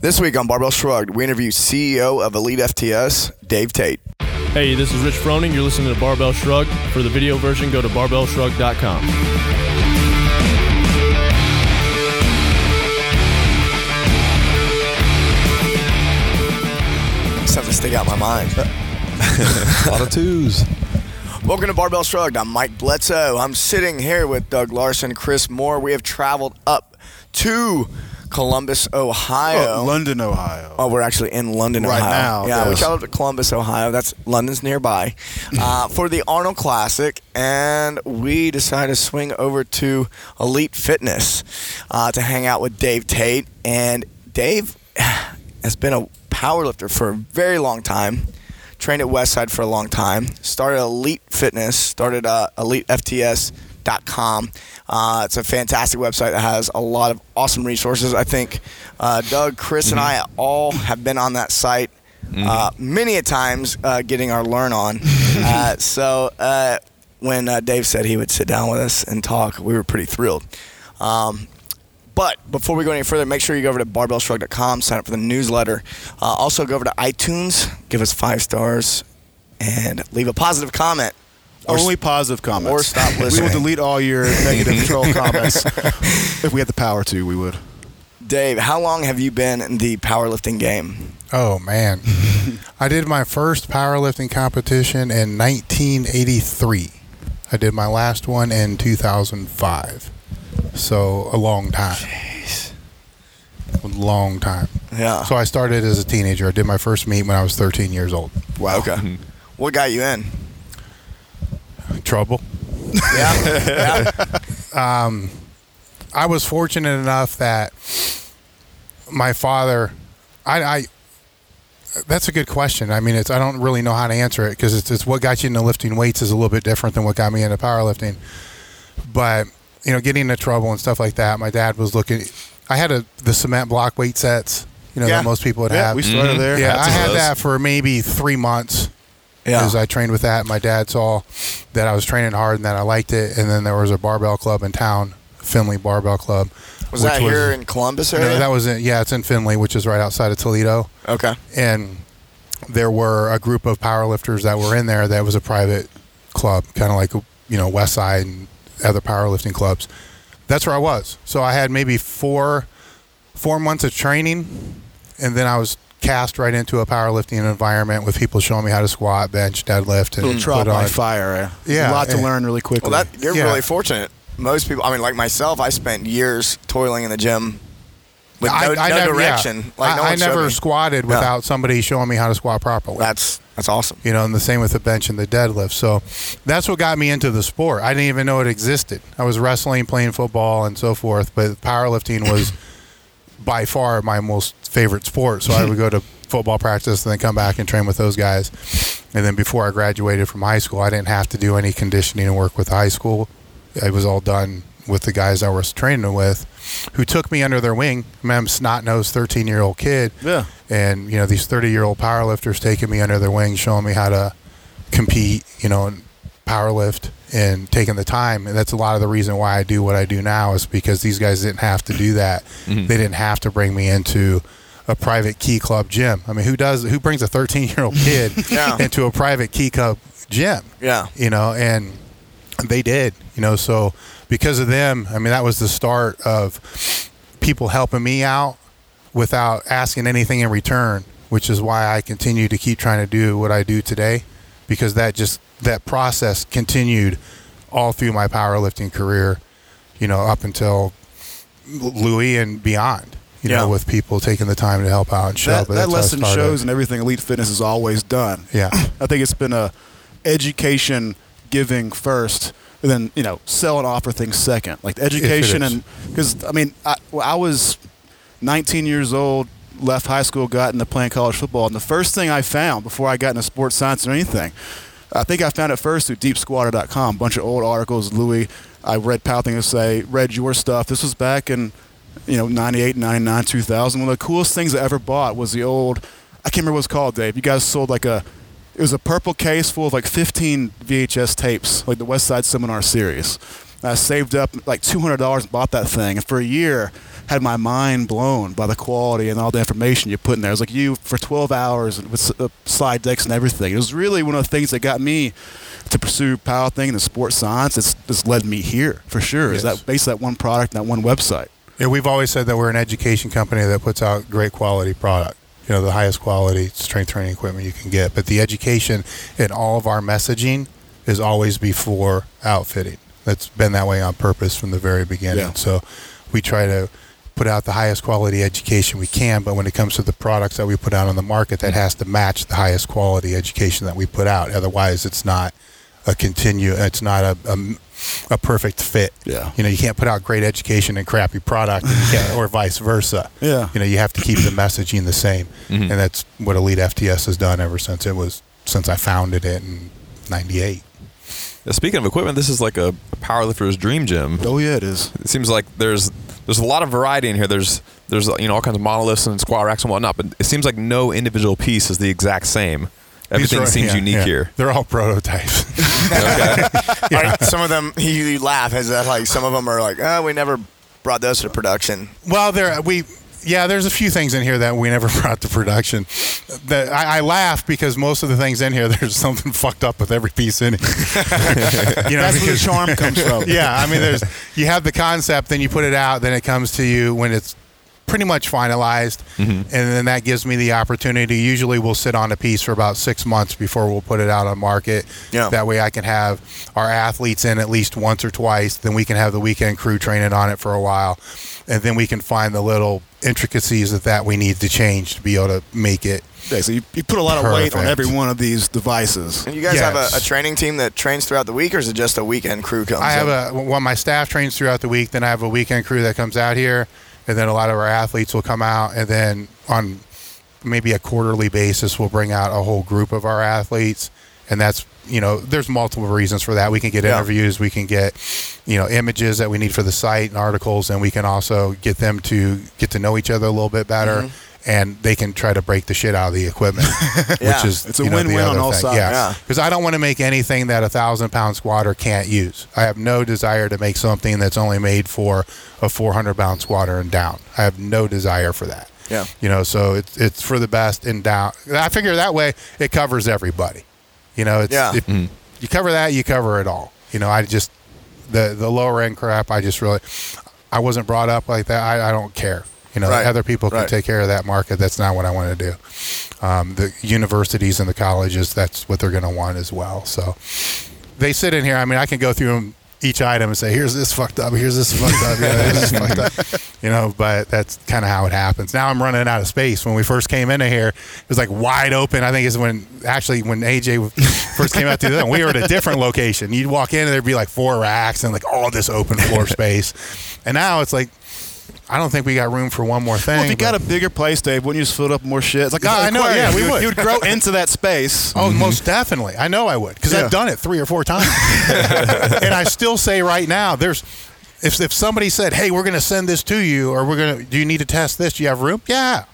This week on Barbell Shrugged, we interview CEO of Elite FTS, Dave Tate. Hey, this is Rich Froning. You're listening to Barbell Shrugged. For the video version, go to barbellshrugged.com. Something to stick out my mind. A lot of twos. Welcome to Barbell Shrugged. I'm Mike Bledsoe. I'm sitting here with Doug Larson, Chris Moore. We have traveled up to Columbus, Ohio. Oh, London, Ohio. Oh, we're actually in London, right Ohio. now. Yeah, yes. we traveled to Columbus, Ohio. That's London's nearby for the Arnold Classic, and we decided to swing over to Elite Fitness to hang out with Dave Tate. And Dave has been a powerlifter for a very long time. Trained at Westside for a long time. Started Elite Fitness. Started EliteFTS.com. It's a fantastic website that has a lot of awesome resources. I think Doug, Chris, and I all have been on that site many a times getting our learn on. So when Dave said he would sit down with us and talk, we were pretty thrilled. But before we go any further, make sure you go over to barbellshrugged.com, sign up for the newsletter. Also go over to iTunes, give us 5 stars, and leave a positive comment. Only positive comments. Or stop listening. We will delete all your negative troll comments. If we had the power to, we would. Dave, how long have you been in the powerlifting game? Oh, man. I did my first powerlifting competition in 1983. I did my last one in 2005. So, a long time. Jeez. A long time. Yeah. So, I started as a teenager. I did my first meet when I was 13 years old. Wow. Okay. What got you in? Trouble. Yeah. I was fortunate enough that my father, that's a good question. I mean, I don't really know how to answer it because it's what got you into lifting weights is a little bit different than what got me into powerlifting. But, getting into trouble and stuff like that, my dad was looking, I had the cement block weight sets, that most people would have. We started there. Yeah, I had that for maybe 3 months. Yeah. As I trained with that, my dad saw that I was training hard and that I liked it. And then there was a barbell club in town, Finley Barbell Club. Was that here in Columbus area? No, that was it's in Finley, which is right outside of Toledo. Okay. And there were a group of powerlifters that were in there. That was a private club, kind of like Westside and other powerlifting clubs. That's where I was. So I had maybe four months of training, and then I was cast right into a powerlifting environment with people showing me how to squat, bench, deadlift, and trial by fire. Yeah, a lot to learn really quickly. Well, you're really fortunate. Most people, like myself, I spent years toiling in the gym with no direction. Yeah. I never squatted without somebody showing me how to squat properly. That's awesome. And the same with the bench and the deadlift. So that's what got me into the sport. I didn't even know it existed. I was wrestling, playing football, and so forth, but powerlifting was by far my most favorite sport. So I would go to football practice and then come back and train with those guys. And then before I graduated from high school, I didn't have to do any conditioning and work with high school. It was all done with the guys I was training with, who took me under their wing. I'm snot-nosed 13-year-old kid. Yeah. And, these 30-year-old powerlifters taking me under their wing, showing me how to compete, and powerlift, and taking the time. And that's a lot of the reason why I do what I do now is because these guys didn't have to do that. Mm-hmm. They didn't have to bring me into a private key club gym. I mean, who brings a 13-year-old kid into a private key club gym? Yeah. And they did, so because of them, that was the start of people helping me out without asking anything in return, which is why I continue to keep trying to do what I do today, because that process continued all through my powerlifting career, up until Louis and beyond, with people taking the time to help out and show. That lesson shows in everything Elite Fitness has always done. Yeah. I think it's been a education giving first, and then sell and offer things second. Like the education, and because I was 19 years old, left high school, got into playing college football, and the first thing I found before I got into sports science or anything, I think I found it first through DeepSquatter.com. A bunch of old articles. Louis, I read read your stuff. This was back in 98, 99, 2000. One of the coolest things I ever bought was the old, I can't remember what it was called, Dave. You guys sold it was a purple case full of 15 VHS tapes, like the West Side Seminar series. I saved up $200 and bought that thing. And for a year, had my mind blown by the quality and all the information you put in there. It was like you for 12 hours with slide decks and everything. It was really one of the things that got me to pursue powerlifting and sports science. It's led me here for sure. Yes. Is that basically that one product, that one website. Yeah, we've always said that we're an education company that puts out great quality product. You know, the highest quality strength training equipment you can get. But the education in all of our messaging is always before outfitting. That's been that way on purpose from the very beginning. Yeah. So we try to put out the highest quality education we can, but when it comes to the products that we put out on the market, that has to match the highest quality education that we put out. Otherwise, it's not it's not a perfect fit. Yeah. You know, you can't put out great education and crappy product, and you can't, or vice versa. Yeah. You know, you have to keep the messaging the same, Mm-hmm. and that's what Elite FTS has done ever since I founded it in '98. Speaking of equipment, this is like a powerlifter's dream gym. Oh yeah, it is. It seems like there's a lot of variety in here. There's all kinds of monoliths and squat racks and whatnot, but it seems like no individual piece is the exact same. Everything seems unique here. They're all prototypes. Okay. All right, some of them, you laugh. Is that like some of them are like, oh, we never brought those to production? Well, there's a few things in here that we never brought to production. I laugh because most of the things in here, there's something fucked up with every piece in it. That's where the charm comes from. Yeah, I mean, you have the concept, then you put it out, then it comes to you when it's pretty much finalized, and then that gives me the opportunity. Usually we'll sit on a piece for about 6 months before we'll put it out on market. Yeah. That way I can have our athletes in at least once or twice, then we can have the weekend crew training on it for a while, and then we can find the little intricacies that we need to change to be able to make it. Yeah, so you put a lot of weight on Perfect. every one of these devices. And you guys Yes. have a training team that trains throughout the week, or is it just a weekend crew comes I in? have my staff trains throughout the week, then I have a weekend crew that comes out here, and then a lot of our athletes will come out, and then on maybe a quarterly basis we'll bring out a whole group of our athletes, and that's, there's multiple reasons for that. We can get interviews, we can get images that we need for the site and articles, and we can also get them to get to know each other a little bit better, and they can try to break the shit out of the equipment, which is It's a the win-win other on all thing. sides. Yeah. Because I don't want to make anything that a 1,000-pound squatter can't use. I have no desire to make something that's only made for a 400-pound squatter and down. I have no desire for that. Yeah. So it's for the best and down. I figure that way it covers everybody. If you cover that, you cover it all. I just the lower end crap. I wasn't brought up like that. I don't care. Right. Other people can Right. take care of that market. That's not what I want to do. The universities and the colleges, that's what they're going to want as well. So they sit in here. I mean, I can go through them each item and say, here's this fucked up, here's this fucked up, here's this fucked up. But that's kind of how it happens. Now I'm running out of space. When we first came into here, it was like wide open. I think it's when AJ first came out to them, we were at a different location. You'd walk in and there'd be like 4 racks and like all this open floor space. And now it's like, I don't think we got room for one more thing. Well, if you got a bigger place, Dave, wouldn't you just fill it up with more shit? It's like, I know, yeah, we would. You would grow into that space. Oh, most definitely. I know I would, because Yeah. I've done it 3 or 4 times. And I still say right now, if somebody said, hey, we're going to send this to you, or do you need to test this? Do you have room? Yeah.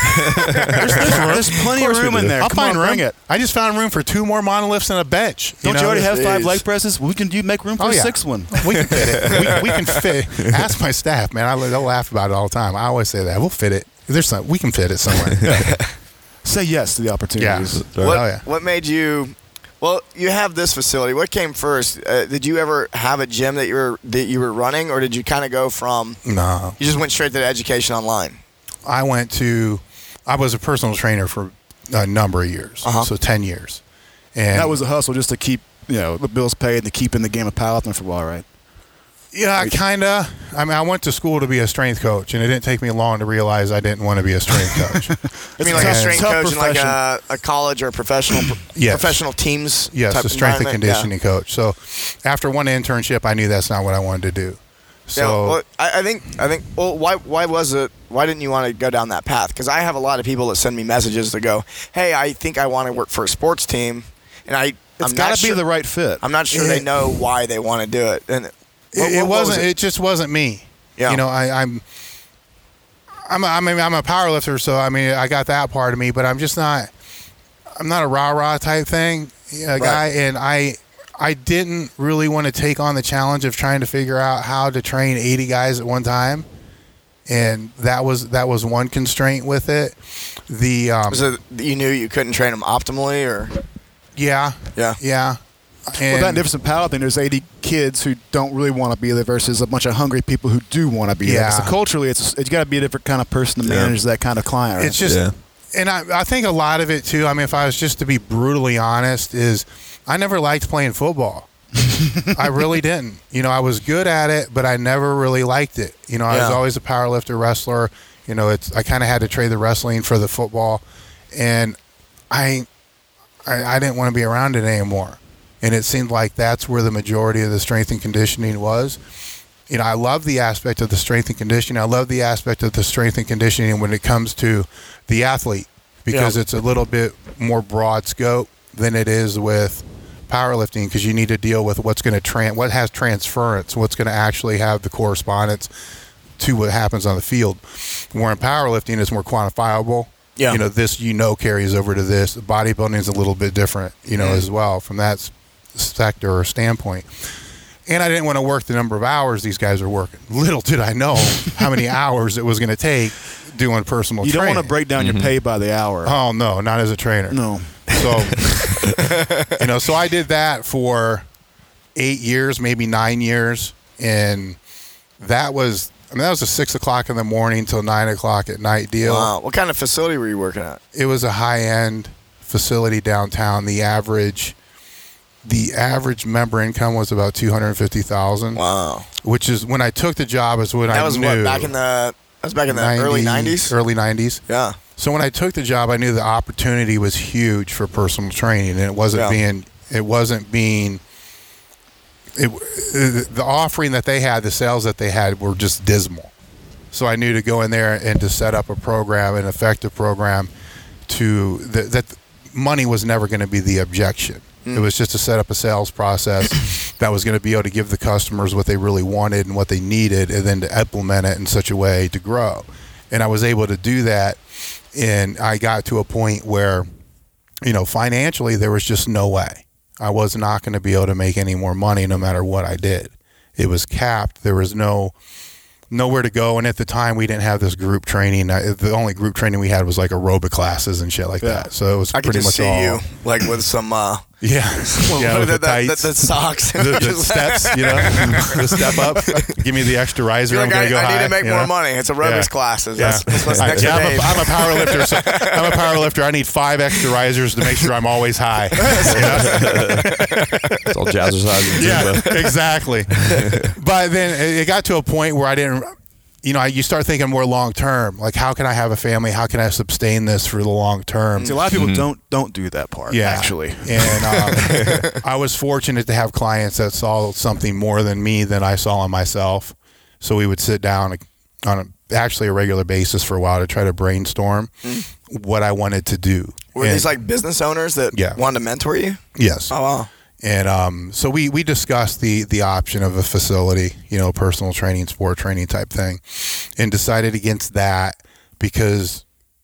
There's plenty of room in there. I'll Come find on, room. bring it. I just found room for 2 more monoliths and a bench. Don't you already have 5 Jeez. leg presses? Well, you make room for Oh, a yeah. 6th one. We can fit it. We can fit. Ask my staff, man. They'll laugh about it all the time. I always say that. We'll fit it. We can fit it somewhere. Say yes to the opportunities. Yeah. What, Oh, yeah. what made you? Well, you have this facility. What came first? Did you ever have a gym that you were running, or did you kind of go from? No. You just went straight to the education online. I was a personal trainer for a number of years, so 10 years. And That was a hustle just to keep the bills paid and to keep in the game of powerlifting for a while, right? yeah, kind of. I mean, I went to school to be a strength coach, and it didn't take me long to realize I didn't want to be a strength coach. I mean, like a strength tough coach in like profession. a college or professional Yes. professional teams. Yes, type a strength and environment? conditioning coach. So after one internship, I knew that's not what I wanted to do. So Yeah, well, I think. Well, why was it? Why didn't you want to go down that path? Because I have a lot of people that send me messages that go, "Hey, I think I want to work for a sports team," and It's got to be the right fit. I'm not sure they know why they want to do it. And it what was wasn't. It just wasn't me. Yeah. I'm a power lifter, so I mean, I got that part of me, but I'm just not. I'm not a rah-rah type thing guy, and I didn't really want to take on the challenge of trying to figure out how to train 80 guys at one time. And that was one constraint with it. Was it you knew you couldn't train them optimally, or? Yeah. And that difference in powerlifting, there's 80 kids who don't really want to be there versus a bunch of hungry people who do want to be there. So culturally, it's got to be a different kind of person to manage that kind of client. Right? It's just, and I think a lot of it too. I mean, if I was just to be brutally honest, is I never liked playing football. I really didn't. I was good at it, but I never really liked it. I was always a powerlifter, wrestler. I kind of had to trade the wrestling for the football, and I didn't want to be around it anymore. And it seemed like that's where the majority of the strength and conditioning was. I love the aspect of the strength and conditioning. I love the aspect of the strength and conditioning when it comes to the athlete, because it's a little bit more broad scope than it is with powerlifting, because you need to deal with what's going to what has transference, what's going to actually have the correspondence to what happens on the field. Where in powerlifting, it's more quantifiable. Yeah. This carries over to this. Bodybuilding is a little bit different, as well from that sector or standpoint. And I didn't want to work the number of hours these guys are working. Little did I know how many hours it was going to take doing personal training. You don't want to break down your pay by the hour. Oh, no, not as a trainer. No. So, so I did that for 8 years, maybe 9 years. And that was a 6 o'clock in the morning till 9 o'clock at night deal. Wow. What kind of facility were you working at? It was a high-end facility downtown. The average member income was about $250,000. Wow. Which is, when I took the job, is when I knew. That was back in the early 90s? Early 90s. Yeah. So when I took the job, I knew the opportunity was huge for personal training, and the offering that they had, the sales that they had were just dismal. So I knew to go in there and to set up a program, an effective program, that money was never going to be the objection. It was just to set up a sales process that was going to be able to give the customers what they really wanted and what they needed, and then to implement it in such a way to grow. And I was able to do that, and I got to a point where, financially there was just no way. I was not going to be able to make any more money no matter what I did. It was capped. There was nowhere to go. And at the time, we didn't have this group training. The only group training we had was like aerobic classes and shit like that. So it was I pretty could just much see all. you like with some with the tights, the socks, the steps, the step up. Give me the extra riser. You're I'm like, going to go high. I need to make more money. It's aerobics classes. That's what's next to Dave. I'm a powerlifter. So I'm a powerlifter. I need 5 extra risers to make sure I'm always high. It's all jazzercise. Yeah, exactly. But then it got to a point where I didn't. You start thinking more long term. Like, how can I have a family? How can I sustain this for the long term? See, a lot of people don't do that part. Yeah, actually. And I was fortunate to have clients that saw something more than me than I saw in myself. So we would sit down on a regular basis for a while to try to brainstorm what I wanted to do. Were these like business owners that wanted to mentor you? Yes. Oh wow. And so we discussed the option of a facility, personal training, sport training type thing, and decided against that because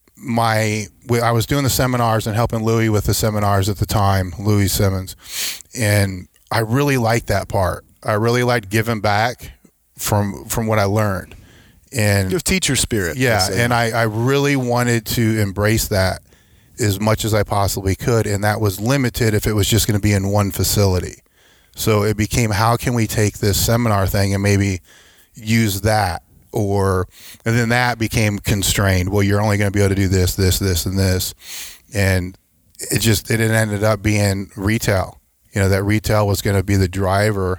I was doing the seminars and helping Louis with the seminars at the time, Louis Simmons, and I really liked that part. I really liked giving back from what I learned. And you have teacher spirit. Yeah, and I really wanted to embrace that as much as I possibly could, and that was limited if it was just going to be in one facility. So it became, how can we take this seminar thing and maybe use that? And then that became constrained. Well, you're only going to be able to do this, this, this, and this. And it ended up being retail. That retail was going to be the driver,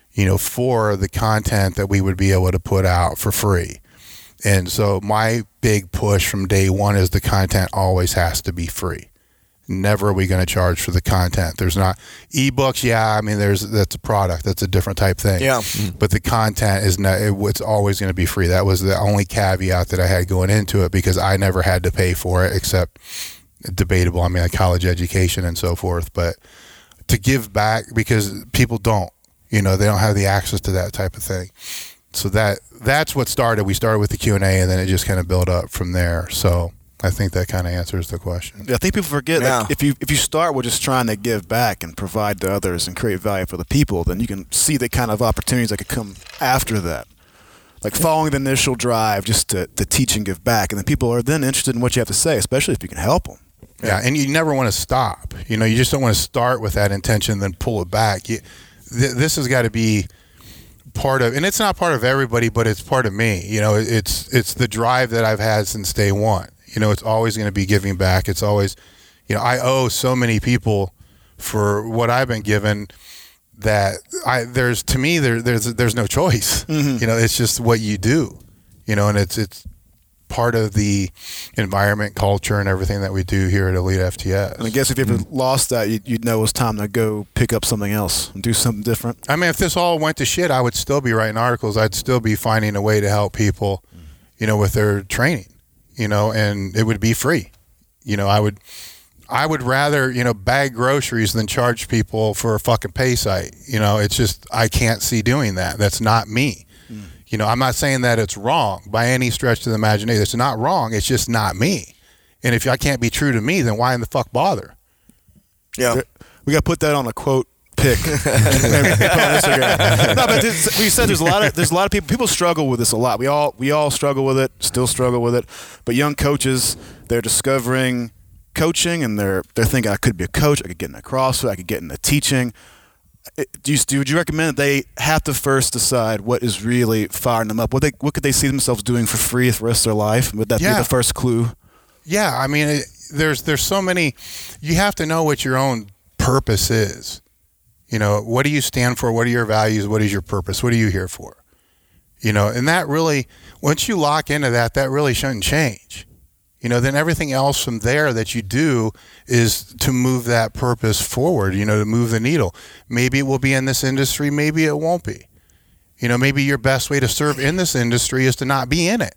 for the content that we would be able to put out for free. And so my big push from day one is the content always has to be free. Never are we going to charge for the content. There's not ebooks. Yeah, I mean, that's a product. That's a different type thing. Yeah. But the content is not. It's always going to be free. That was the only caveat that I had going into it, because I never had to pay for it, except debatable. I mean, like college education and so forth. But to give back, because people don't. They don't have the access to that type of thing. So that's what started. We started with the Q&A, and then it just kind of built up from there. So I think that kind of answers the question. Yeah, I think people forget that if you start with just trying to give back and provide to others and create value for the people, then you can see the kind of opportunities that could come after that. like following the initial drive just to teach and give back. And then people are then interested in what you have to say, especially if you can help them. Yeah, and you never want to stop. You just don't want to start with that intention and then pull it back. This has got to be part of, and it's not part of everybody, but it's part of me. It's the drive that I've had since day one. It's always going to be giving back. It's always, I owe so many people for what I've been given that there's no choice. Mm-hmm. It's just what you do. And it's part of the environment, culture, and everything that we do here at Elite FTS. And I guess if you ever lost that, you'd know it was time to go pick up something else and do something different. I mean, if this all went to shit, I would still be writing articles. I'd still be finding a way to help people, with their training, and it would be free. I would rather, bag groceries than charge people for a fucking pay site. It's just, I can't see doing that. That's not me. I'm not saying that it's wrong by any stretch of the imagination. It's not wrong. It's just not me. And if I can't be true to me, then why in the fuck bother? Yeah. We got to put that on a quote pic. No, but we said there's a lot of people struggle with this a lot. We all struggle with it, still struggle with it. But young coaches, they're discovering coaching and they're thinking, I could be a coach, I could get into CrossFit, I could get into teaching. Would you recommend that they have to first decide what is really firing them up? What could they see themselves doing for free for the rest of their life? Would that be the first clue? Yeah, I mean, there's so many. You have to know what your own purpose is. What do you stand for? What are your values? What is your purpose? What are you here for? And that really, once you lock into that really shouldn't change. Then everything else from there that you do is to move that purpose forward, to move the needle. Maybe it will be in this industry, maybe it won't be. Maybe your best way to serve in this industry is to not be in it.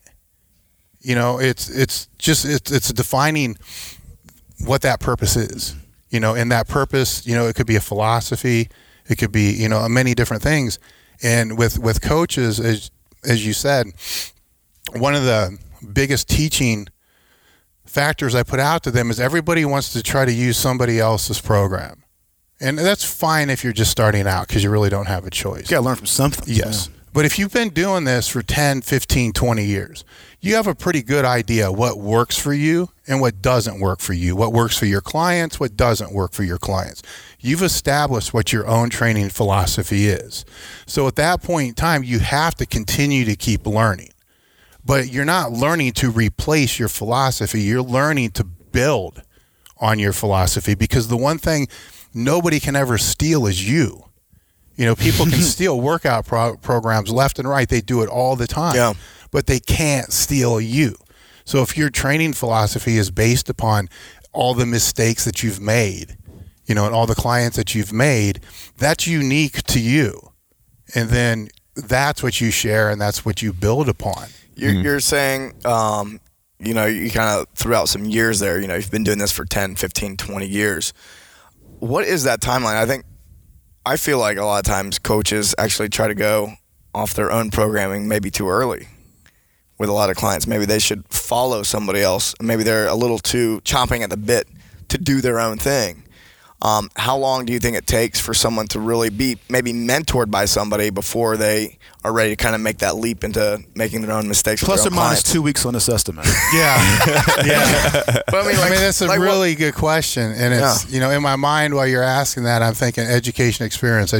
It's defining what that purpose is. And that purpose, it could be a philosophy, it could be, many different things. And with coaches, as you said, one of the biggest teaching factors I put out to them is everybody wants to try to use somebody else's program. And that's fine if you're just starting out because you really don't have a choice. You got to learn from something. Yes. Yeah. But if you've been doing this for 10, 15, 20 years, you have a pretty good idea what works for you and what doesn't work for you, what works for your clients, what doesn't work for your clients. You've established what your own training philosophy is. So at that point in time, you have to continue to keep learning. But you're not learning to replace your philosophy. You're learning to build on your philosophy because the one thing nobody can ever steal is you. People can steal workout programs left and right. They do it all the time. Yeah. But they can't steal you. So if your training philosophy is based upon all the mistakes that you've made, and all the clients that you've made, that's unique to you. And then that's what you share and that's what you build upon. You're saying, you kind of threw out some years there. You've been doing this for 10, 15, 20 years. What is that timeline? I feel like a lot of times coaches actually try to go off their own programming maybe too early with a lot of clients. Maybe they should follow somebody else. Maybe they're a little too chomping at the bit to do their own thing. How long do you think it takes for someone to really be maybe mentored by somebody before they are ready to kind of make that leap into making their own mistakes? Plus or minus 2 weeks on this estimate. Yeah. But that's a really good question. And it's, in my mind while you're asking that, I'm thinking education experience.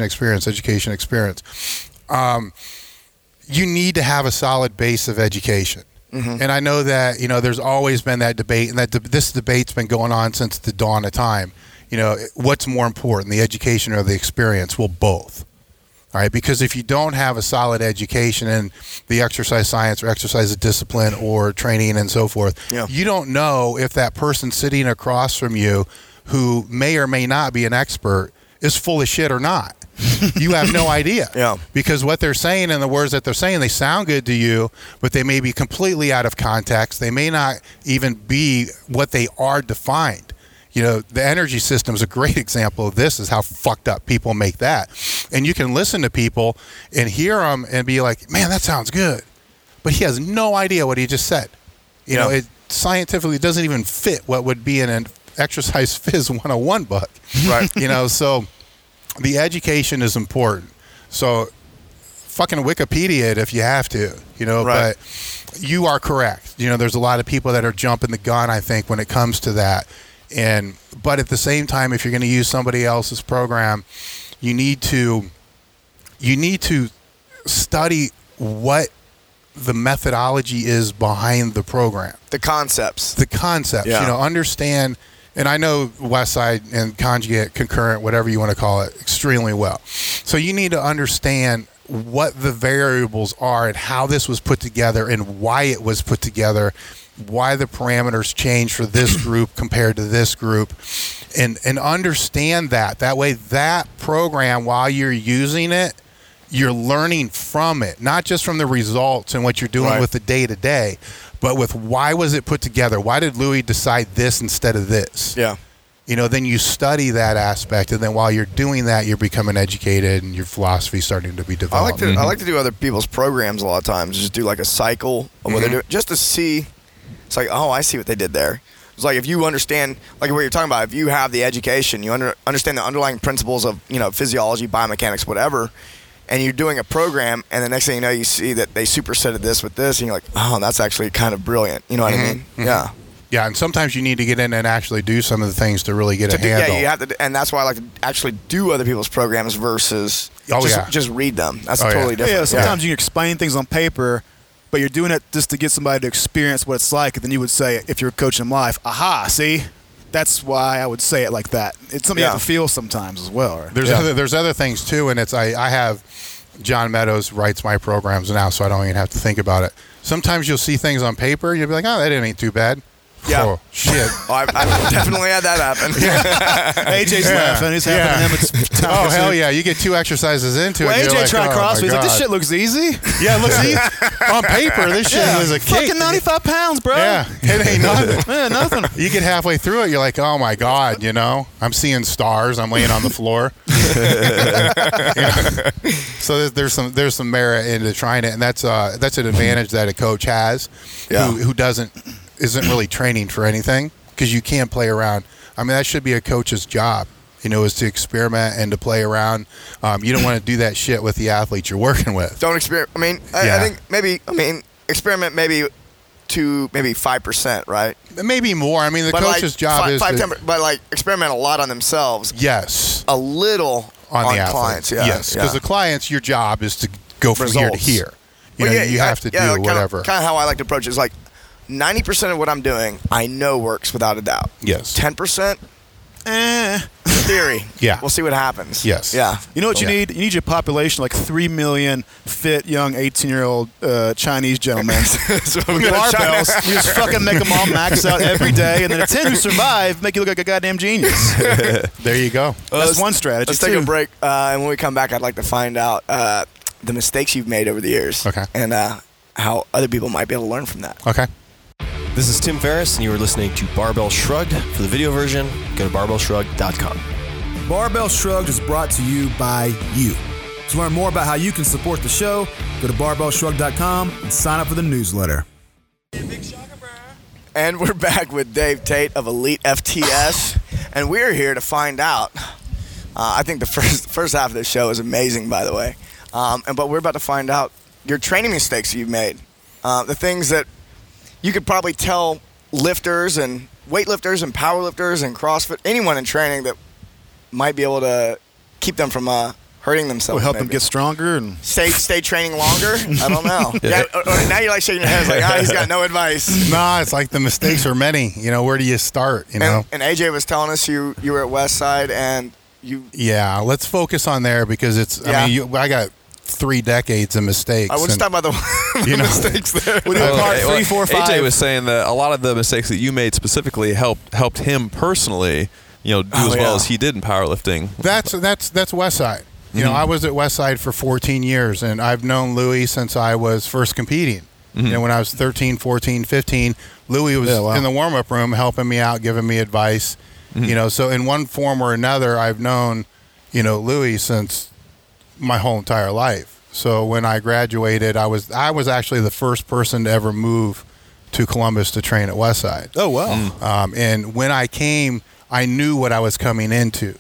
You need to have a solid base of education. Mm-hmm. And I know that, there's always been that debate, and this debate's been going on since the dawn of time. What's more important, the education or the experience? Well, both. All right, because if you don't have a solid education in the exercise science or exercise discipline or training and so forth, you don't know if that person sitting across from you who may or may not be an expert is full of shit or not. You have no idea. Yeah. Because what they're saying and the words that they're saying, they sound good to you, but they may be completely out of context. They may not even be what they are defined. The energy system is a great example of this, is how fucked up people make that. And you can listen to people and hear them and be like, man, that sounds good. But he has no idea what he just said. It scientifically doesn't even fit what would be in an exercise phys 101 book. Right. So the education is important. So fucking Wikipedia it if you have to, Right. But you are correct. There's a lot of people that are jumping the gun, I think, when it comes to that. But at the same time, if you're going to use somebody else's program, you need to study what the methodology is behind the program. The concepts. Yeah. Understand, and I know Westside and Conjugate, Concurrent, whatever you want to call it, extremely well. So you need to understand what the variables are and how this was put together and why it was put together, why the parameters change for this group compared to this group, and understand that. That way, that program, while you're using it, you're learning from it, not just from the results and what you're doing with the day-to-day, but with why was it put together? Why did Louis decide this instead of this? Yeah. Then you study that aspect, and then while you're doing that, you're becoming educated, and your philosophy's starting to be developed. I like to do other people's programs a lot of times, just do like a cycle of what they're doing, just to see. It's like, oh, I see what they did there. It's like if you understand, like what you're talking about, if you have the education, you understand the underlying principles of, physiology, biomechanics, whatever, and you're doing a program, and the next thing you know, you see that they supersetted this with this, and you're like, oh, that's actually kind of brilliant. You know what I mean? Mm-hmm. Yeah. Yeah, and sometimes you need to get in and actually do some of the things to really get a handle. Yeah, you have to, and that's why I like to actually do other people's programs versus just read them. That's totally different. Yeah, sometimes you can explain things on paper, but you're doing it just to get somebody to experience what it's like, and then you would say, if you're coaching life, aha, see? That's why I would say it like that. It's something you have to feel sometimes as well. Right? There's other things too, and it's I have John Meadows writes my programs now, so I don't even have to think about it. Sometimes you'll see things on paper, you'll be like, oh, that ain't too bad. Yeah. Oh, shit. I've definitely had that happen. AJ's laughing. He's happening to him. It's time oh, hell yeah. You get 2 exercises into it. AJ like, tried CrossFit. He's like, this shit looks easy. Yeah, it looks easy. On paper, this shit is a kick. Fucking 95 pounds, bro. Yeah, it ain't nothing. Yeah, nothing. You get halfway through it, you're like, oh my God, I'm seeing stars. I'm laying on the floor. So there's some merit into trying it, and that's an advantage that a coach has who isn't really training for anything, because you can't play around. I mean, that should be a coach's job, is to experiment and to play around. You don't want to do that shit with the athletes you're working with. Don't experiment. I mean, I think experiment maybe to maybe 5%, right? Maybe more. I mean, the coach's job is 10%, but experiment a lot on themselves. Yes. A little on the clients. Yeah. Yes, because the clients, your job is to go from here to here. You have to do whatever. Kind of how I like to approach it is like 90% of what I'm doing, I know works without a doubt. Yes. 10%, theory. Yeah. We'll see what happens. Yes. Yeah. You know what you need? You need your population like 3 million fit, young, 18-year-old Chinese gentlemen. Barbells. You just fucking make them all max out every day, and then the 10 who survive make you look like a goddamn genius. There you go. That's one strategy. Let's take a break, and when we come back, I'd like to find out the mistakes you've made over the years. Okay. And how other people might be able to learn from that. Okay. This is Tim Ferriss, and you are listening to Barbell Shrugged. For the video version, go to barbellshrug.com. Barbell Shrugged is brought to you by you. To learn more about how you can support the show, go to barbellshrug.com and sign up for the newsletter. And we're back with Dave Tate of Elite FTS, and we're here to find out. I think the first half of the show is amazing, by the way. But we're about to find out your training mistakes you've made, the things that you could probably tell lifters and weightlifters and powerlifters and CrossFit, anyone in training that might be able to keep them from hurting themselves. Will help them get stronger and stay training longer. I don't know. Now you're like shaking your head, like, he's got no advice. Nah, it's like the mistakes are many. Where do you start? And AJ was telling us you were at Westside and you. Yeah, let's focus on there because it's. I mean, I got 3 decades of mistakes. I wouldn't stop by the mistakes there. We do part 3, 4, 5. AJ was saying that a lot of the mistakes that you made specifically helped him personally, do as well as he did in powerlifting. That's Westside. I was at Westside for 14 years, and I've known Louis since I was first competing. When I was 13, 14, 15, Louis was in the warm-up room helping me out, giving me advice. So in one form or another, I've known, Louis since my whole entire life. So when I graduated, I was actually the first person to ever move to Columbus to train at Westside. Oh, wow. And when I came, I knew what I was coming into.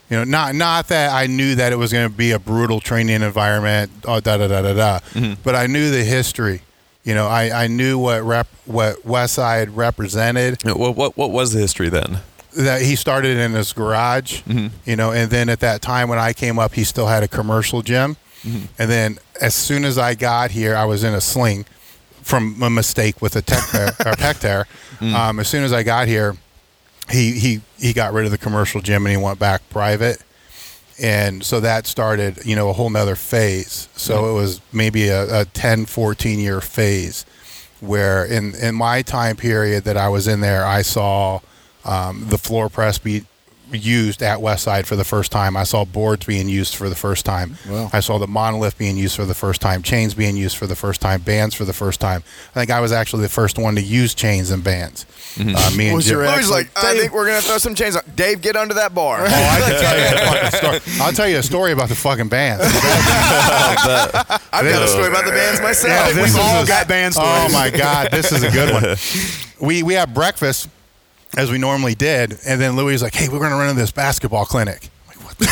You know, not that I knew that it was going to be a brutal training environment, but I knew the history. You know, I knew what Westside represented. What was the history then? That he started in his garage, you know, and then at that time when I came up, he still had a commercial gym. And then as soon as I got here, I was in a sling from a mistake with a pec tear. As soon as I got here, he got rid of the commercial gym and he went back private. And so that started, you know, a whole nother phase. So it was maybe a 10, 14-year phase where in my time period that I was in there, I saw the floor press be used at Westside for the first time. I saw boards being used for the first time. Wow. I saw the monolith being used for the first time, chains being used for the first time, bands for the first time. I think I was actually the first one to use chains and bands. Me and Jim. Louis like, I think we're going to throw some chains on. Dave, get under that bar. Oh, I can tell you a fucking story. I'll tell you a story about the fucking bands. I've got a story about the bands myself. Yeah, we've all got band stories. Oh, my God. This is a good one. We had breakfast, as we normally did, and then Louis was like, hey, we're going to run into this basketball clinic. I'm like, what the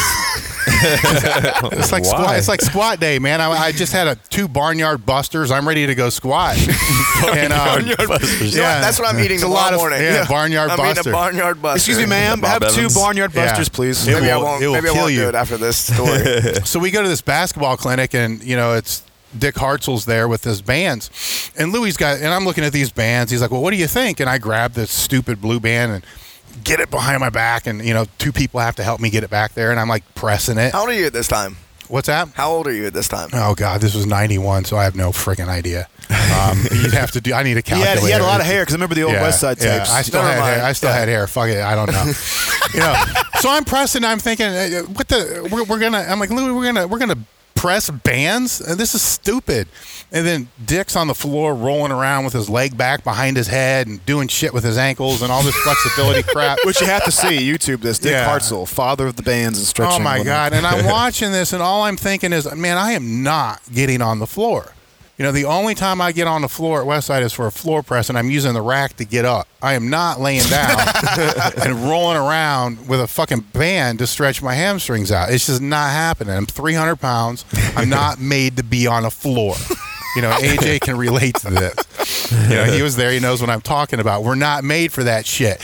it's like squat day, man. I just had 2 barnyard busters. I'm ready to go squat. And, barnyard busters. Yeah, that's what I'm eating tomorrow morning. Barnyard buster. I'm eating a barnyard buster. Excuse me, ma'am. Bob Have Evans. 2 barnyard busters, please. Maybe I won't kill do you. it after this story. So we go to this basketball clinic, and, you know, it's Dick Hartzell's there with his bands. And Louis and I'm looking at these bands. He's like, well, what do you think? And I grab this stupid blue band and get it behind my back. And, you know, 2 people have to help me get it back there. And I'm like pressing it. How old are you at this time? What's that? How old are you at this time? Oh, God, this was 91, so I have no freaking idea. You'd have to I need a calculator. He had a lot of hair, because I remember the old Westside tapes. Yeah, I still had hair. I still had hair. Fuck it, I don't know. You know, so I'm pressing. I'm thinking, what the? We're gonna. I'm like, Louis, we're gonna press bands. This is stupid. And then Dick's on the floor rolling around with his leg back behind his head and doing shit with his ankles and all this flexibility crap. Which you have to see. YouTube this. Dick Hartzell, father of the bands and stretching. Oh, my God. And I'm watching this, and all I'm thinking is, man, I am not getting on the floor. You know, the only time I get on the floor at Westside is for a floor press, and I'm using the rack to get up. I am not laying down and rolling around with a fucking band to stretch my hamstrings out. It's just not happening. I'm 300 pounds. I'm not made to be on a floor. You know, AJ can relate to this. You know, he was there. He knows what I'm talking about. We're not made for that shit.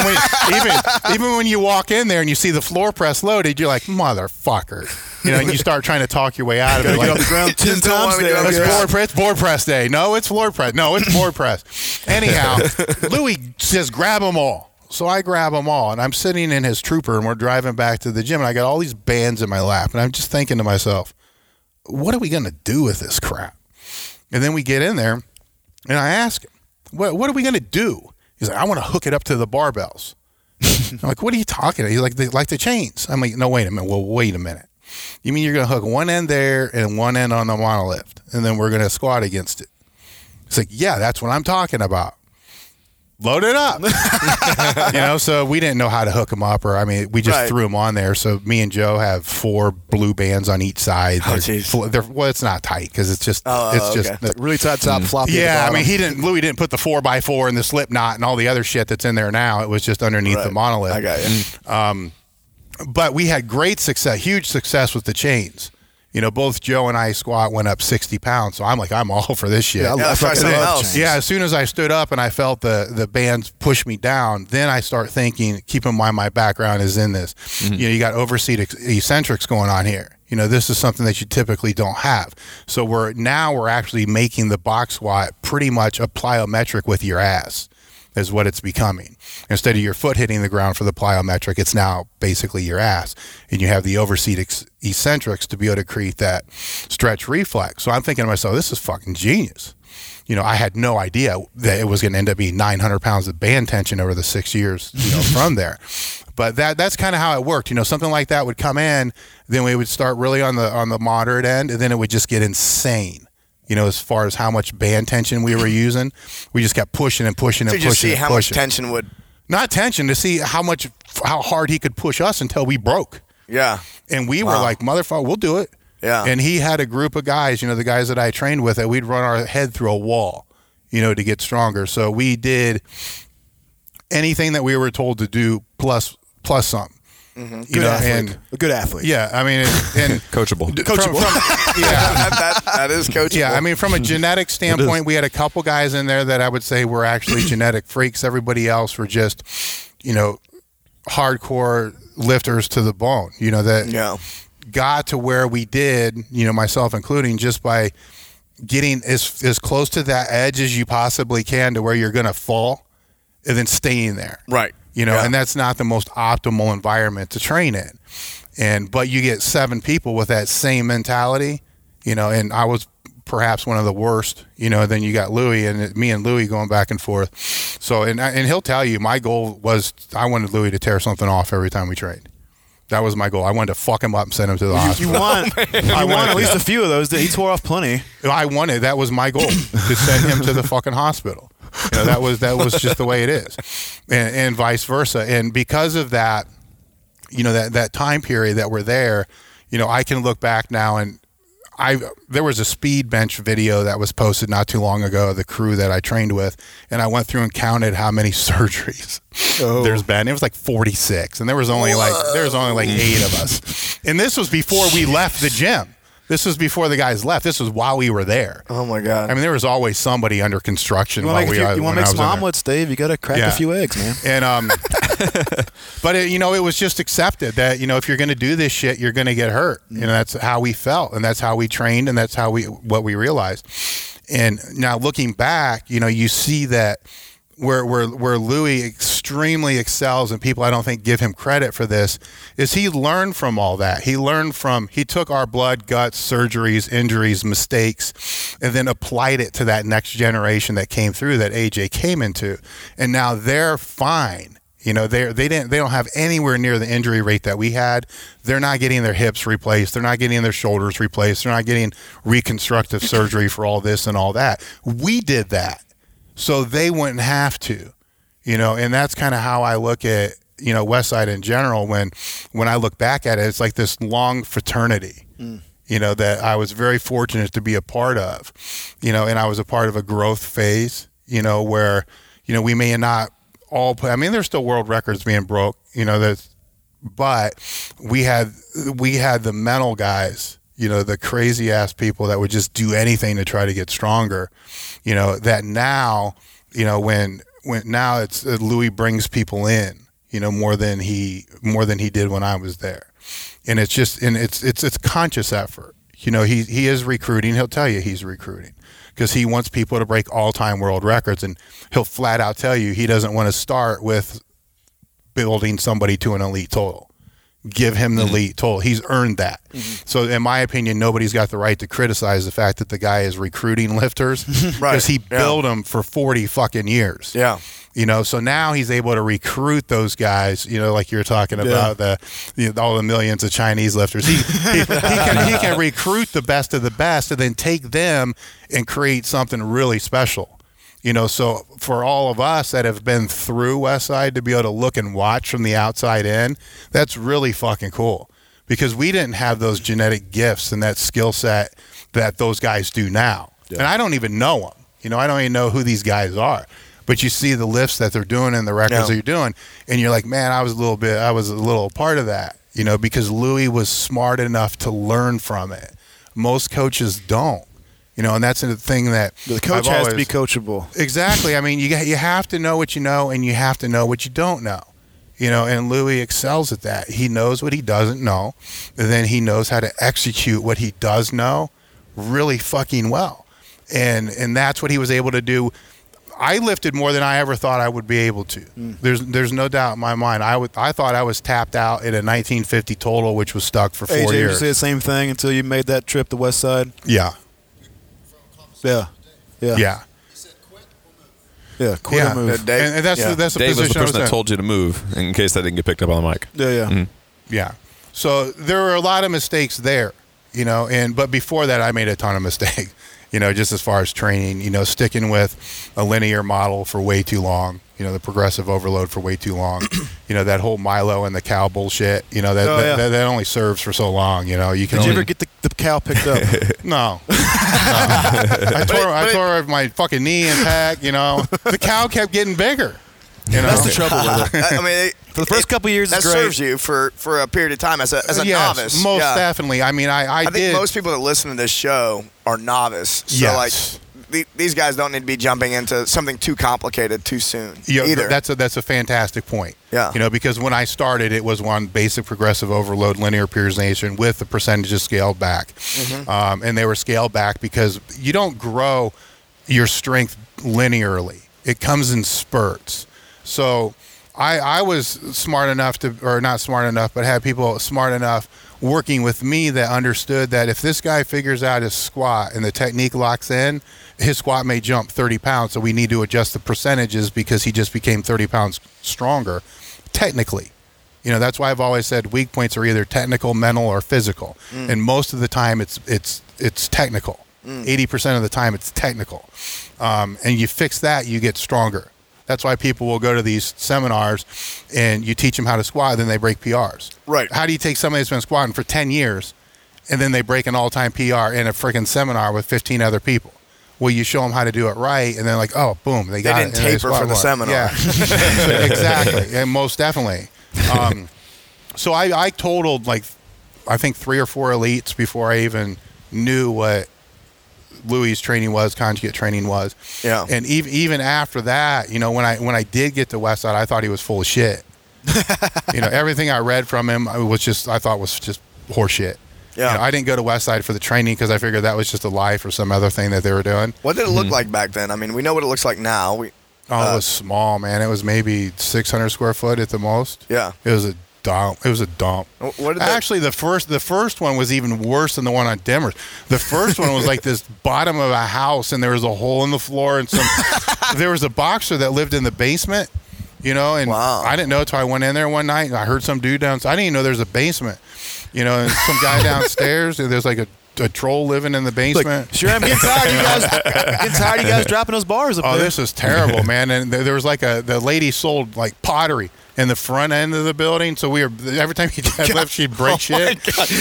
Even when you walk in there and you see the floor press loaded, you're like, motherfucker. You know, and you start trying to talk your way out of it. Get off the ground 10 times there. It's board press day. No, it's floor press. No, it's board press. Anyhow, Louis says, grab them all. So I grab them all, and I'm sitting in his Trooper, and we're driving back to the gym, and I got all these bands in my lap, and I'm just thinking to myself, what are we going to do with this crap? And then we get in there, and I ask him, what are we going to do? He's like, I want to hook it up to the barbells. I'm like, what are you talking about? He's like, like the chains. I'm like, no, wait a minute. Well, wait a minute. You mean you're going to hook one end there and one end on the monolift, and then we're going to squat against it? It's like, yeah, that's what I'm talking about. Load it up. You know, so we didn't know how to hook them up, or, I mean, we just threw them on there. So me and Joe have 4 blue bands on each side. Well, it's not tight because it's just, just really tight top, floppy. Yeah, I mean, Louis didn't put the 4x4 and the slip knot and all the other shit that's in there now. It was just underneath the monolith. I got you. But we had great success, huge success with the chains. You know, both Joe and I squat went up 60 pounds. So I'm like, I'm all for this shit. Yeah, as soon as I stood up and I felt the bands push me down, then I start thinking, keep in mind my background is in this. Mm-hmm. You know, you got overseat eccentrics going on here. You know, this is something that you typically don't have. So we're actually making the box squat pretty much a plyometric with your ass. Is what it's becoming. Instead of your foot hitting the ground for the plyometric, it's now basically your ass. And you have the overseat eccentrics to be able to create that stretch reflex. So I'm thinking to myself, this is fucking genius. You know, I had no idea that it was going to end up being 900 pounds of band tension over the 6 years, you know, from there. But that's kind of how it worked. You know, something like that would come in, then we would start really on the moderate end, and then it would just get insane. You know, as far as how much band tension we were using, we just kept pushing and pushing and pushing. To see how much tension would... Not tension, to see how hard he could push us until we broke. Yeah. And we were like, motherfucker, we'll do it. Yeah. And he had a group of guys, you know, the guys that I trained with, that we'd run our head through a wall, you know, to get stronger. So we did anything that we were told to do plus something. Good athlete. A good athlete. Yeah, I mean, and Coachable. That is coachable. Yeah, I mean, from a genetic standpoint, we had a couple guys in there that I would say were actually genetic freaks. Everybody else were just, hardcore lifters to the bone. That got to where we did. Myself including, just by getting as close to that edge as you possibly can to where you're going to fall, and then staying there. Right. And that's not the most optimal environment to train in. But you get 7 people with that same mentality, and I was perhaps one of the worst, then you got Louis, and me and Louis going back and forth. So, and he'll tell you, my goal was I wanted Louis to tear something off every time we trained. That was my goal. I wanted to fuck him up and send him to the hospital. You won at least a few of those. He tore off plenty. I wanted. That was my goal, to send him to the fucking hospital. That was just the way it is, and vice versa. And because of that, that time period that we're there, I can look back now, and there was a speed bench video that was posted not too long ago, the crew that I trained with, and I went through and counted how many surgeries there's been. It was like 46, and there was only like 8 of us. And this was before we left the gym. This was before the guys left. This was while we were there. Oh my God! I mean, there was always somebody under construction. You want to make some omelets, Dave? You got to crack a few eggs, man. And but it was just accepted that if you're going to do this shit, you're going to get hurt. That's how we felt, and that's how we trained, and that's what we realized. And now looking back, you see that where Louis extremely excels, and people I don't think give him credit for this, is he learned from all that. He took our blood, guts, surgeries, injuries, mistakes, and then applied it to that next generation that came through, that AJ came into, and now they're fine. They don't have anywhere near the injury rate that we had. They're not getting their hips replaced. They're not getting their shoulders replaced. They're not getting reconstructive surgery for all this and all that. We did that, so they wouldn't have to, and that's kind of how I look at, Westside in general. When I look back at it, it's like this long fraternity, that I was very fortunate to be a part of, and I was a part of a growth phase, where, we may not all put, there's still world records being broke, but we had the mental guys, the crazy ass people that would just do anything to try to get stronger, that now, when now it's Louis brings people in, more than he did when I was there. And it's just, it's conscious effort. He is recruiting. He'll tell you he's recruiting because he wants people to break all-time world records, and he'll flat out tell you he doesn't want to start with building somebody to an elite total. Give him the elite total. He's earned that. So in my opinion, nobody's got the right to criticize the fact that the guy is recruiting lifters because he built them for 40 fucking years. Yeah. So now he's able to recruit those guys, like you're talking about all the millions of Chinese lifters. He can recruit the best of the best and then take them and create something really special. So for all of us that have been through Westside to be able to look and watch from the outside in, that's really fucking cool because we didn't have those genetic gifts and that skill set that those guys do now. Yeah. And I don't even know them. I don't even know who these guys are. But you see the lifts that they're doing and the records that you're doing, and you're like, man, I was a little part of that, because Louis was smart enough to learn from it. Most coaches don't, and that's the thing that the coach has to be coachable. Exactly. You have to know what you know, and you have to know what you don't know, and Louis excels at that. He knows what he doesn't know, and then he knows how to execute what he does know really fucking well, and that's what he was able to do. I lifted more than I ever thought I would be able to. There's no doubt in my mind. I thought I was tapped out at a 1950 total, which was stuck for 4 years. Did you say the same thing until you made that trip to Westside? Yeah. Yeah. Quit or move. And that's the Dave position was the person I was that in. told you to move in case that didn't get picked up on the mic. Yeah. So there were a lot of mistakes there, but before that I made a ton of mistakes. Just as far as training, sticking with a linear model for way too long, the progressive overload for way too long, that whole Milo and the cow bullshit, that only serves for so long, you can Did you ever get the cow picked up? No. I tore my fucking knee intact, the cow kept getting bigger. That's the trouble with it. For the first couple years, that it's great. serves you for a period of time as a novice. Most definitely. I mean, I think did. most people that listen to this show are novice. So Yes. these guys don't need to be jumping into something too complicated too soon. Either. That's a fantastic point. Yeah. Because when I started, it was one basic progressive overload linear periodization with the percentages scaled back, and they were scaled back because you don't grow your strength linearly. It comes in spurts. So I was smart enough or not smart enough, but had people smart enough working with me that understood that if this guy figures out his squat and the technique locks in, his squat may jump 30 pounds, so we need to adjust the percentages because he just became 30 pounds stronger technically. That's why I've always said weak points are either technical, mental, or physical. And most of the time it's technical. 80% of the time it's technical. And you fix that, you get stronger. That's why people will go to these seminars and you teach them how to squat, then they break PRs. Right. How do you take somebody that's been squatting for 10 years and then they break an all-time PR in a freaking seminar with 15 other people? Well, you show them how to do it right, and then like, oh, boom, they got it. They didn't taper for the seminar. Yeah, exactly, and most definitely. So I totaled like, I think 3 or 4 elites before I even knew what Louis' training was, conjugate training was. Yeah. And even after that, when I did get to Westside, I thought he was full of shit. Everything I read from him I thought was just horseshit. Yeah. I didn't go to Westside for the training because I figured that was just a lie for some other thing that they were doing. What did it look like back then? I mean, we know what it looks like now. It was small, man. It was maybe 600 square foot at the most. Yeah. It was a dump. What did Actually, the first one was even worse than the one on Demers. The first one was like this bottom of a house, and there was a hole in the floor, and there was a boxer that lived in the basement. And wow. I didn't know until I went in there one night, and I heard some dude downstairs. I didn't even know there's a basement. And some guy downstairs, and there's like a troll living in the basement. Look, sure, I'm getting tired of you guys dropping those bars up there. Oh, this is terrible, man. And there was like the lady sold like pottery in the front end of the building, so every time you left, she'd break shit.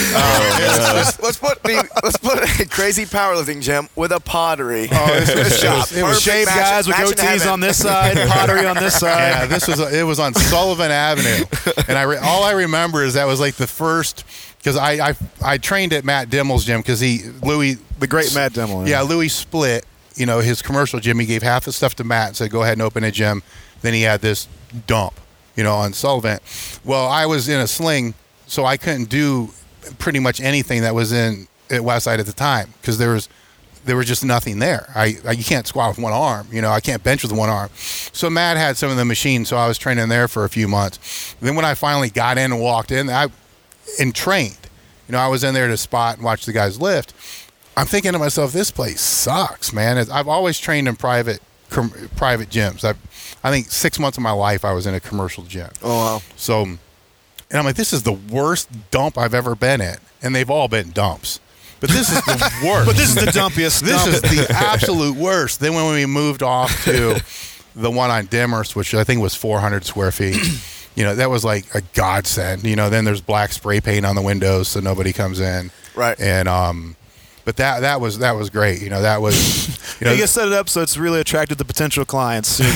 Let's put a crazy powerlifting gym with a pottery. It was shaved guys with goatees on this side, pottery on this side. Yeah, it was on Sullivan Avenue, and all I remember is that was like the first, because I trained at Matt Dimmel's gym because the great Matt Dimmel. Yeah, Louis split his commercial gym. He gave half the stuff to Matt and said, go ahead and open a gym. Then he had this dump on Sullivan. Well, I was in a sling, so I couldn't do pretty much anything that was at Westside at the time because there was just nothing there. You can't squat with one arm. I can't bench with one arm. So Matt had some of the machines, so I was training there for a few months. Then when I finally got in and walked in, and trained, I was in there to spot and watch the guys lift. I'm thinking to myself, this place sucks, man. I've always trained in private gyms. I think 6 months of my life I was in a commercial gym. Oh, wow. So, and I'm like, this is the worst dump I've ever been in. And they've all been dumps. But this is the worst. But this is the dumpiest. This is the absolute worst. Then when we moved off to the one on Demers, which I think was 400 square feet, that was like a godsend. Then there's black spray paint on the windows so nobody comes in. Right. And but that was great. That was you guys set it up so it's really attractive to potential clients. But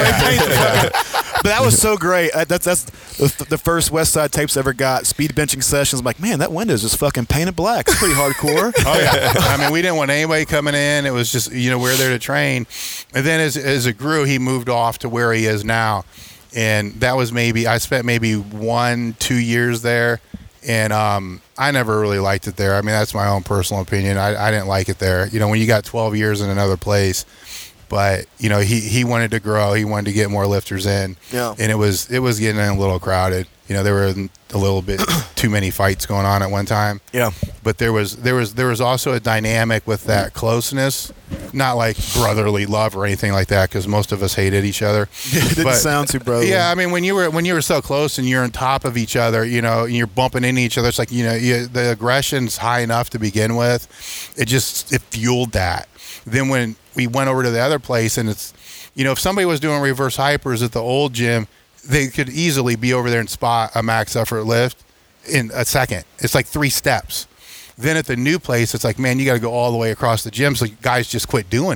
that was so great. That's the first Westside tapes I ever got. Speed benching sessions. I'm like, man, that window's just fucking painted black. It's pretty hardcore. Oh yeah. I mean, we didn't want anybody coming in. It was just we're there to train. And then as it grew, he moved off to where he is now. And that was I spent maybe 1-2 years there. And I never really liked it there. I mean, that's my own personal opinion. I didn't like it there. When you got 12 years in another place, but he wanted to grow. He wanted to get more lifters in. Yeah. And it was getting a little crowded. There were a little bit too many fights going on at one time. Yeah. But there was also a dynamic with that closeness, not like brotherly love or anything like that, because most of us hated each other. It didn't sound too brotherly. Yeah, I mean, when you were so close and you're on top of each other, and you're bumping into each other, it's like the aggression's high enough to begin with. It fueled that. Then when we went over to the other place, and it's, if somebody was doing reverse hypers at the old gym, they could easily be over there and spot a max effort lift in a second. It's like 3 steps. Then at the new place, it's like, man, you got to go all the way across the gym, so guys just quit doing it.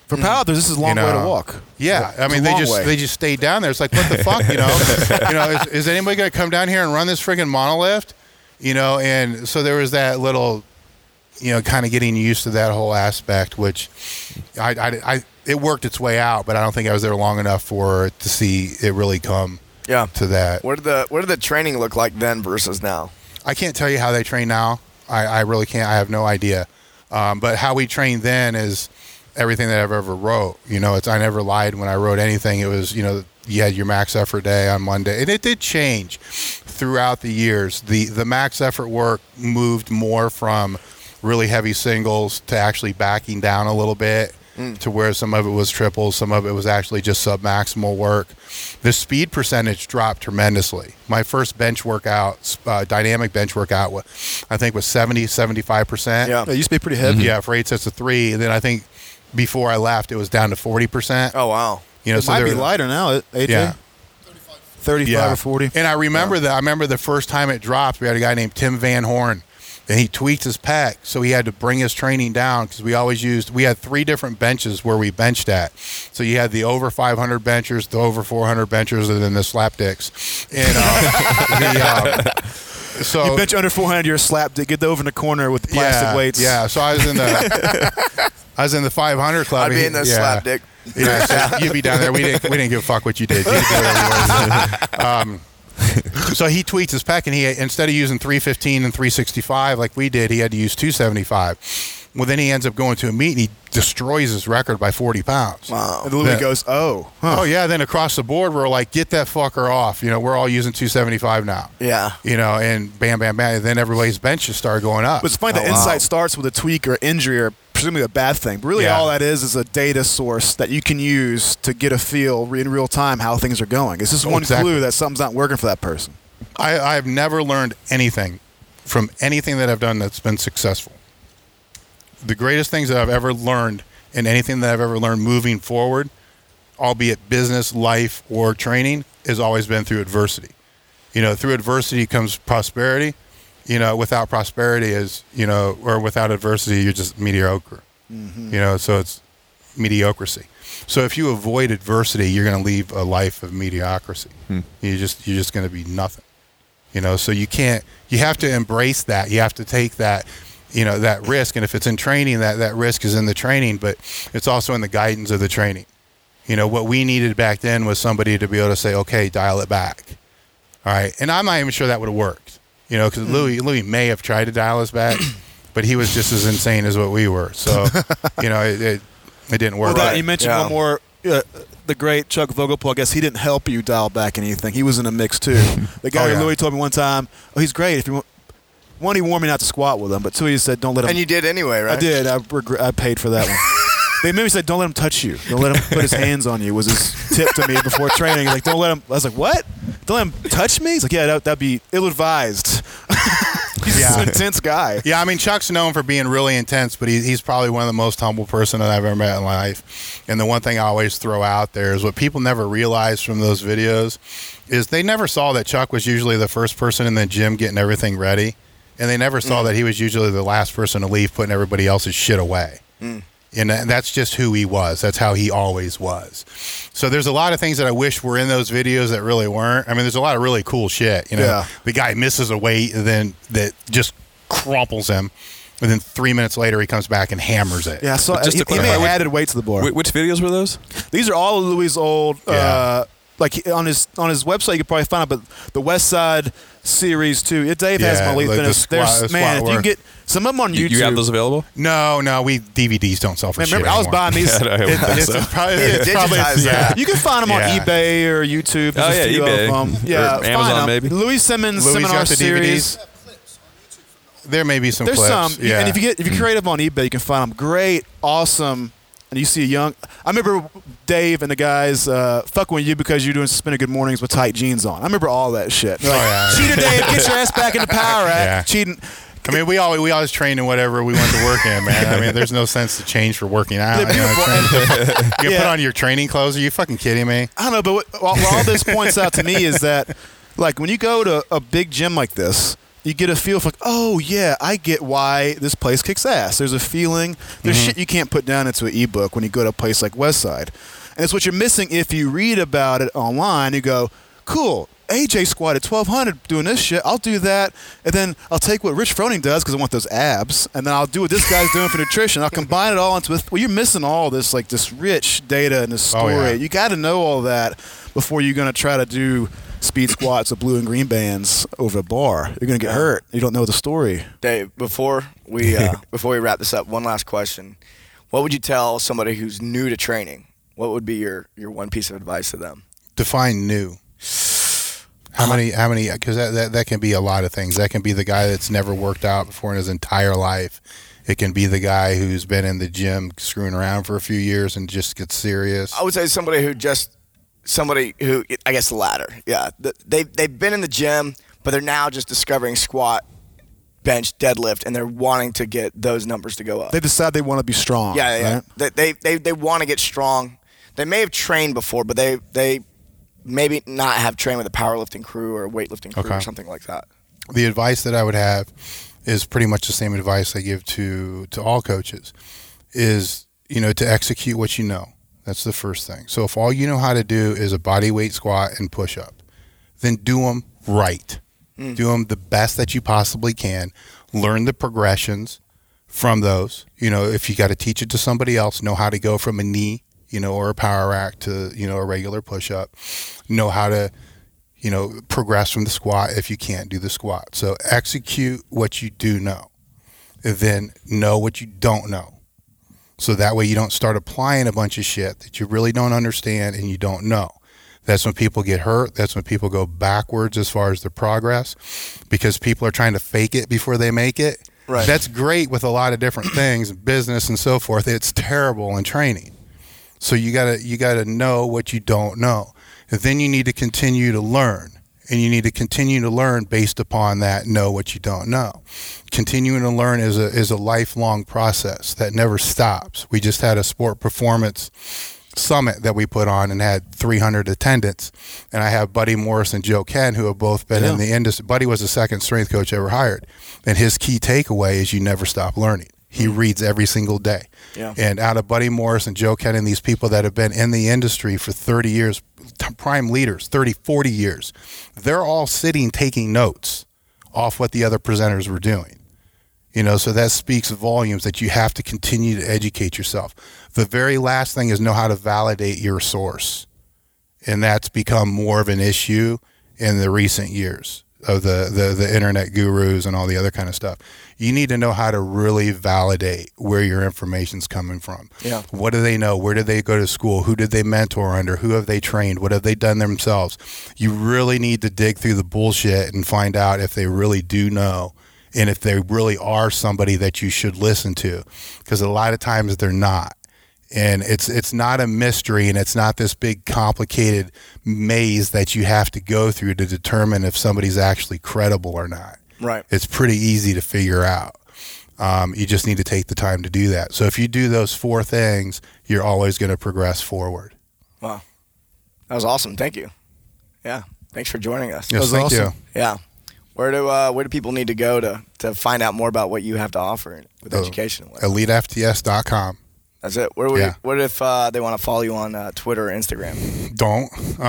For powerlifters, this is a long way to walk. Yeah, I mean they just stayed down there. It's like, what the fuck, is anybody gonna come down here and run this friggin' monolift? And so there was that little, kind of getting used to that whole aspect, which it worked its way out, but I don't think I was there long enough for it to see it really come to that. What did the training look like then versus now? I can't tell you how they train now. I really can't. I have no idea. But how we trained then is everything that I've ever wrote. I never lied when I wrote anything. It was, you had your max effort day on Monday. And it did change throughout the years. The max effort work moved more from really heavy singles to actually backing down a little bit to where some of it was triples, some of it was actually just sub-maximal work. The speed percentage dropped tremendously. My first bench workout, dynamic bench workout, I think was 70-75%. Yeah, it used to be pretty heavy. Yeah, for 8 sets of 3. And then I think before I left, it was down to 40%. Oh, wow. It might be lighter now, AJ. Yeah. 35 or 40. And I remember that. I remember the first time it dropped, we had a guy named Tim Van Horn, and he tweaked his pec, so he had to bring his training down because we had 3 different benches where we benched at. So you had the over 500 benchers, the over 400 benchers, and then the slap dicks. And so you bench under 400, you're a slap dick. Get over in the corner with the plastic weights. Yeah, so I was in the 500 club. I'd be in the slap dick. Yeah, so you'd be down there. We didn't give a fuck what you did. You did whatever you wanted. So he tweaked his pec, and he, instead of using 315 and 365 like we did, he had to use 275. Well, then he ends up going to a meet, and he destroys his record by 40 pounds. Wow. And Louis goes, oh, yeah. Then across the board, we're like, get that fucker off. We're all using 275 now. Yeah. And bam, bam, bam. And then everybody's benches start going up. But it's funny, the insight starts with a tweak or injury or presumably a bad thing. But really all that is a data source that you can use to get a feel in real time how things are going. It's just one clue that something's not working for that person. I've never learned anything from anything that I've done that's been successful. The greatest things that I've ever learned and anything that I've ever learned moving forward, albeit business, life, or training, has always been through adversity. Through adversity comes prosperity. Without prosperity or without adversity, you're just mediocre. Mm-hmm. So it's mediocrity. So if you avoid adversity, you're going to leave a life of mediocrity. You're just going to be nothing. So you have to embrace that. You have to take that, that risk. And if it's in training, that risk is in the training, but it's also in the guidance of the training. What we needed back then was somebody to be able to say, okay, dial it back. All right. And I'm not even sure that would have worked, because Louis may have tried to dial us back, but he was just as insane as what we were. So, it didn't work. Well, you mentioned one more, the great Chuck Vogelpohl. I guess he didn't help you dial back anything. He was in the mix too. The guy Louis told me one time, he's great. If you want, one, he warned me not to squat with him, but two, he said, don't let him. And you did anyway, right? I did. I paid for that one. They maybe said, don't let him touch you. Don't let him put his hands on you was his tip to me before training. He's like, don't let him. I was like, what? Don't let him touch me? He's like, yeah, that'd be ill-advised. He's an intense guy. Yeah, I mean, Chuck's known for being really intense, but he's probably one of the most humble person that I've ever met in life. And the one thing I always throw out there is what people never realize from those videos is they never saw that Chuck was usually the first person in the gym getting everything ready. And they never saw that he was usually the last person to leave putting everybody else's shit away. And that's just who he was. That's how he always was. So there's a lot of things that I wish were in those videos that really weren't. I mean, there's a lot of really cool shit. The guy misses a weight and then that just crumples him. And then 3 minutes later, he comes back and hammers it. Yeah, so he may have added weight to the bar. Which videos were those? These are all of Louis' old, like on his website, you can probably find out, but the West Side series too. Dave has them all. Man, if you can get some of them on YouTube. You have those available? No, we DVDs don't sell for shit remember, I was buying these. It's probably You can find them on eBay or YouTube. There's a few eBay. of them. Yeah, or Amazon maybe. Louis Simmons seminar series. There may be some There's clips. some. And if you're creative on eBay, you can find them. Great, awesome. And you see I remember Dave and the guys fucking with you because you're doing Suspended Good Mornings with tight jeans on. I remember all that shit. Cheater Dave, get your ass back in the power rack. Cheating. I mean, we always train in whatever we want to work in, man. I mean, there's no sense to change for working out. You put on your training clothes. Are you fucking kidding me? I don't know, but what all this points out to me is that, like, when you go to a big gym like this, you get a feel for, like, oh, yeah, I get why this place kicks ass. There's a feeling. There's shit you can't put down into an ebook when you go to a place like Westside. And it's what you're missing if you read about it online. You go, cool, AJ squatted 1,200 doing this shit. I'll do that. And then I'll take what Rich Froning does because I want those abs. And then I'll do what this guy's doing for nutrition. I'll combine it all into well, you're missing all this, like this rich data and this story. Oh, yeah. You got to know all that before you're going to try to do speed squats with blue and green bands over a bar. You're going to get hurt. You don't know the story. Dave, before we wrap this up, one last question. What would you tell somebody who's new to training? What would be your one piece of advice to them? Define new. How many, because that can be a lot of things. That can be the guy that's never worked out before in his entire life. It can be the guy who's been in the gym screwing around for a few years and just gets serious. I would say somebody who, I guess the latter. Yeah. They've been in the gym, but they're now just discovering squat, bench, deadlift, and they're wanting to get those numbers to go up. They decide they want to be strong. Yeah. Right? They want to get strong. They may have trained before, but they maybe not have trained with a powerlifting crew or a weightlifting crew or something like that. The advice that I would have is pretty much the same advice I give to all coaches is, to execute what you know. That's the first thing. So if all you know how to do is a body weight squat and push up, then do them right. Do them the best that you possibly can. Learn the progressions from those. If you got to teach it to somebody else, know how to go from a knee, or a power rack to, a regular push-up. Know how to, progress from the squat if you can't do the squat. So execute what you do know. And then know what you don't know. So that way you don't start applying a bunch of shit that you really don't understand and you don't know. That's when people get hurt. That's when people go backwards as far as their progress because people are trying to fake it before they make it. Right. That's great with a lot of different things, business and so forth. It's terrible in training. So you gotta know what you don't know. And then you need to continue to learn. And you need to continue to learn based upon that, know what you don't know. Continuing to learn is a lifelong process that never stops. We just had a sport performance summit that we put on and had 300 attendants. And I have Buddy Morris and Joe Ken, who have both been in the industry. Buddy was the second strength coach ever hired. And his key takeaway is you never stop learning. He reads every single day. Yeah. And out of Buddy Morris and Joe Ken and these people that have been in the industry for 30 years, prime leaders, 30, 40 years, they're all sitting taking notes off what the other presenters were doing. So that speaks volumes that you have to continue to educate yourself. The very last thing is know how to validate your source. And that's become more of an issue in the recent years of the internet gurus and all the other kind of stuff. You need to know how to really validate where your information's coming from. Yeah. What do they know? Where did they go to school? Who did they mentor under? Who have they trained? What have they done themselves? You really need to dig through the bullshit and find out if they really do know and if they really are somebody that you should listen to. Because a lot of times they're not. And it's not a mystery, and it's not this big complicated maze that you have to go through to determine if somebody's actually credible or not. Right. It's pretty easy to figure out. You just need to take the time to do that. So if you do those 4 things, you're always going to progress forward. Wow. That was awesome. Thank you. Yeah. Thanks for joining us. Yes, thank you. Yeah. Where do people need to go to find out more about what you have to offer with education? EliteFTS.com. That's it. What if they want to follow you on Twitter or Instagram? Don't.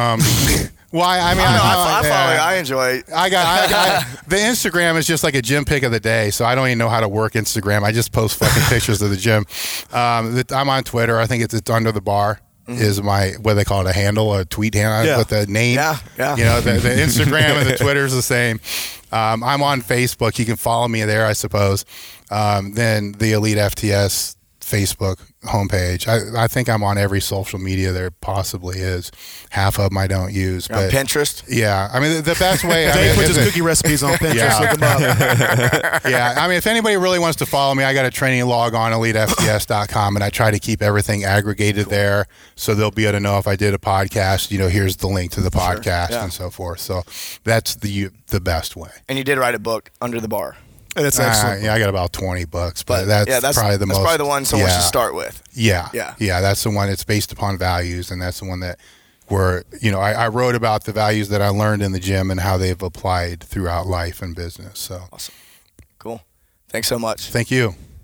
Why? I mean, I follow you. I enjoy it. I got the Instagram is just like a gym pic of the day, so I don't even know how to work Instagram. I just post fucking pictures of the gym. I'm on Twitter. I think it's Under the Bar. Is my, what they call it, a handle, a tweet handle with the name. Yeah. The Instagram and the Twitter's the same. I'm on Facebook. You can follow me there, I suppose. Then the Elite FTS Facebook homepage. I think I'm on every social media there possibly is. Half of them I don't use. You're on Pinterest? Yeah. I mean, the best way. Dave puts his cookie recipes on Pinterest. Look them up. Yeah. I mean, if anybody really wants to follow me, I got a training log on EliteFTS.com, and I try to keep everything aggregated there so they'll be able to know if I did a podcast, here's the link to the podcast and so forth. So that's the best way. And you did write a book, Under the Bar. That's excellent. Yeah, I got about 20 books, but that's probably the most. That's probably the one someone should start with. Yeah. That's the one that's based upon values, and that's the one that where, I wrote about the values that I learned in the gym and how they've applied throughout life and business. So awesome. Cool. Thanks so much. Thank you.